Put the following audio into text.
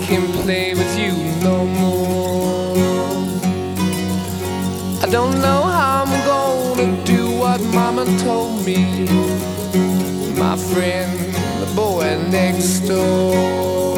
can play with you no more. I don't know how I'm gonna do what Mama told me, my friend, the boy next door.